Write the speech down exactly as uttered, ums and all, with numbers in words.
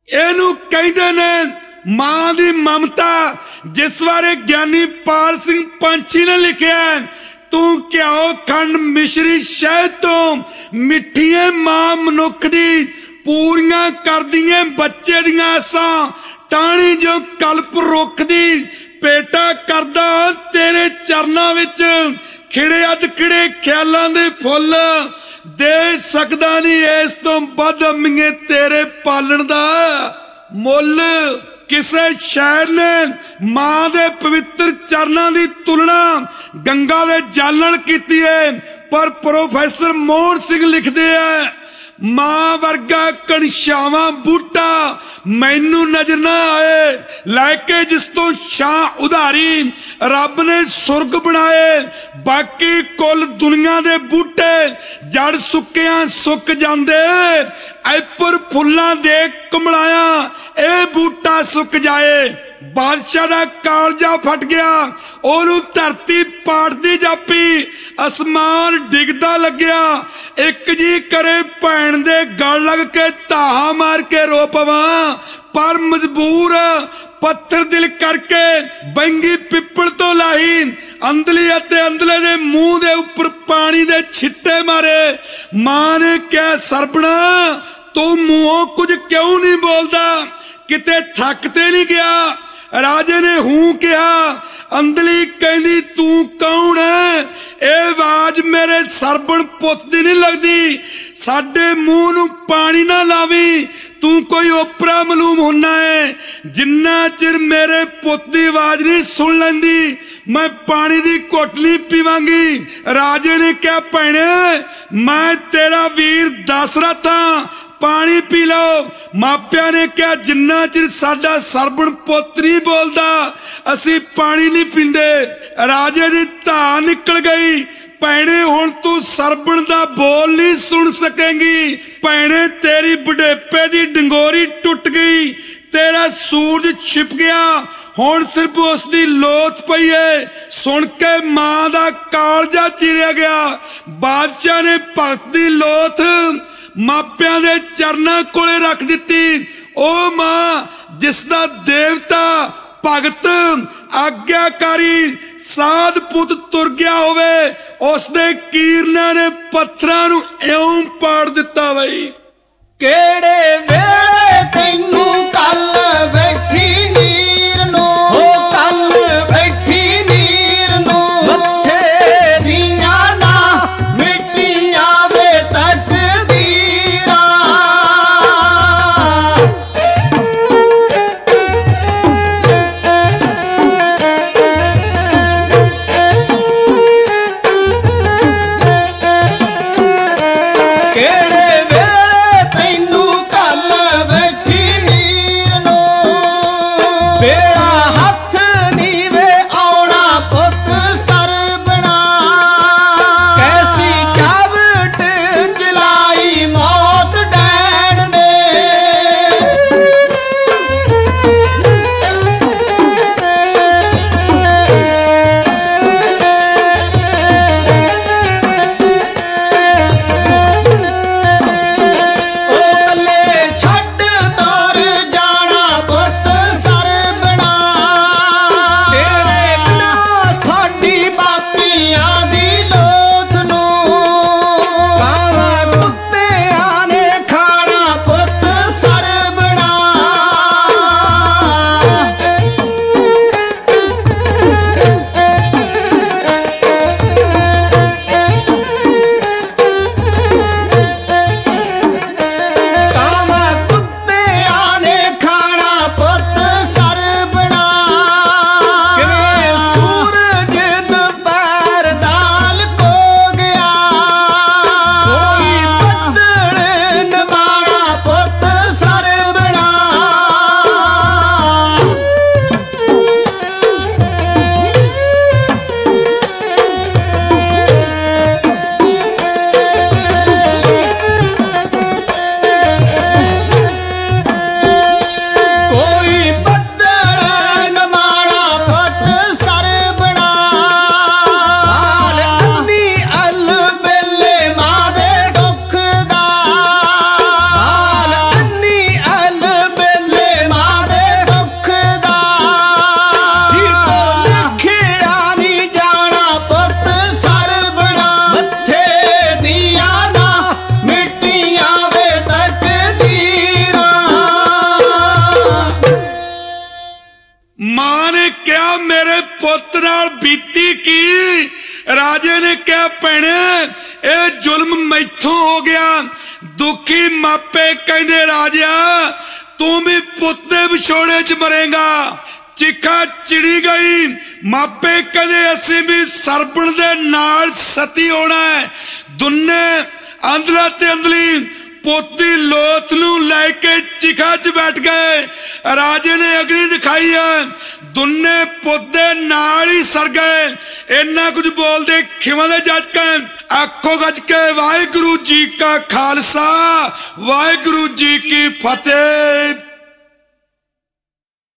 ਇਹਨੂੰ ਕਹਿੰਦੇ ने मां दी ममता, जिस बारे ज्ञानी पाल सिंह पंछी ने लिखा है, तू घ्यो खंड मिश्री शहद तो मिठिए मां मनुख दी पूरियां कर दिए बच्चे दियां आसां, टाणी जो कल्प रुख दी पेटा करदा तेरे चरनां विच खिड़े अद खिड़े ख्यालां दे फुल दे सकदा नहीं इस तो वध अम्मीए तेरे पालण दा मुल। किसे शायर ने मां दे पवित्र चरनां दी तुलना गंगा दे जल नाल कीती है, पर प्रोफैसर मोहन सिंह लिखदे है मां वर्गा कणछावां बूटा मैनू नजर ना आए, लैके जिस तो शाह उधारी रब ने सुरग बनाए, बाकी कुल दुनिया दे बूटे जड़ सुक्कियां सुक जांदे, ऐपर फुल्लां दे कमलाया ए बूटा सुक जाए। बादशाह दा कालजा फट गया, ओनू धरती पाटदी जापी, आसमान डिगदा लग्या, एक जी करे भैन दे गल लग के धाहा मार के रो पवां, पर मजबूर पत्थर दिल करके बंगी पिपड़ तो लाही, अंदली अते अंदले दे मुंह दे उपर पानी दे छिट्टे मारे। मां ने क्या सरबना तू मुंहों कुछ क्यों नहीं बोलदा, किते थक ते नहीं गया। राजे ने हूं कहा, अंदली कहंदी तू कौन है, ए आवाज मेरे सरबण पुत दी नहीं लगदी, साडे मुंह नूं पानी ना लावी, तू कोई ओपरा मलूम होना है, जिन्ना चिर मेरे पुत दी आवाज नहीं सुन लैंदी मैं पानी दी घुट नहीं पीवांगी। राजे ने क्या भैणे मैं तेरा वीर दशरथ हां, पानी पी लो। मापिया ने क्या जिन्ना चिर साडा सरबण पुत नहीं बोलदा असी पानी नहीं पींदे। राजे दी धा निकल गई, भैणे हुण तू सरबण दा बोल नहीं सुन सकेंगी, भैणे तेरी बुढ़ेपे दी डंगोरी टुट गई, तेरा सूरज छिप गया, हुण सिर्फ उसकी लोथ पई है। सुन के मां दा कालजा चीरिया गया। बादशाह ने भगत दी लोथ मापियां दे चरनां कोले रख दिती। ओ मां जिसदा देवता भगत आग्याकारी साध पुत तुर गया होवे, उसदे कीरना ने पत्थरां नूं इउं पाड़ दिता। बई केड़े वेले तैनू कल बैठी नीर नो, हो कल बैठी नीर नो, मत्थे दियां ना मिट्टियां वे तकदीरां। केड़े वेले तैनू कल बैठी ਪੁੱਤ ਨਾਲ ਬੀਤੀ ਕੀ। ਰਾਜੇ ਨੇ ਕਿਹਾ ਭੈਣੇ ਇਹ ਜ਼ੁਲਮ ਮੈਥੋਂ ਹੋ ਗਿਆ। ਦੁਖੀ ਮਾਪੇ ਕਹਿੰਦੇ ਰਾਜਾ ਤੂੰ ਵੀ ਪੁੱਤ ਦੇ ਵਿਛੋੜੇ ਚ ਮਰੇਗਾ। ਚਿਖਾ ਚਿੜੀ ਗਈ। ਮਾਪੇ ਕਹਿੰਦੇ ਅਸੀਂ ਵੀ ਸਰਪਣ ਦੇ ਨਾਲ ਸਤੀ ਹੋਣਾ ਹੈ। ਦੁੰਨੇ ਅੰਦਲਾ ਤੇ ਅੰਦਲੀ ਪੋਤੀ ਲੋਥ ਨੂੰ ਲੈ ਕੇ ਚਿਖਾ ਚ ਬੈਠ ਗਏ। ਰਾਜੇ ਨੇ ਅਗਨੀ ਦਿਖਾਈ ਹੈ। ਦੁੰਨੇ ਪੌਦੇ ਨਾਲ ਹੀ ਸੜ ਗਏ। ਇੰਨਾ ਕੁਝ ਬੋਲਦੇ ਖਿਵਾਂ ਦੇ ਜੱਜ ਕੇ ਆਖੋ ਗੱਜ ਕੇ ਵਾਹਿਗੁਰੂ ਜੀ ਕਾ ਖਾਲਸਾ ਵਾਹਿਗੁਰੂ ਜੀ ਕੀ ਫਤਿਹ।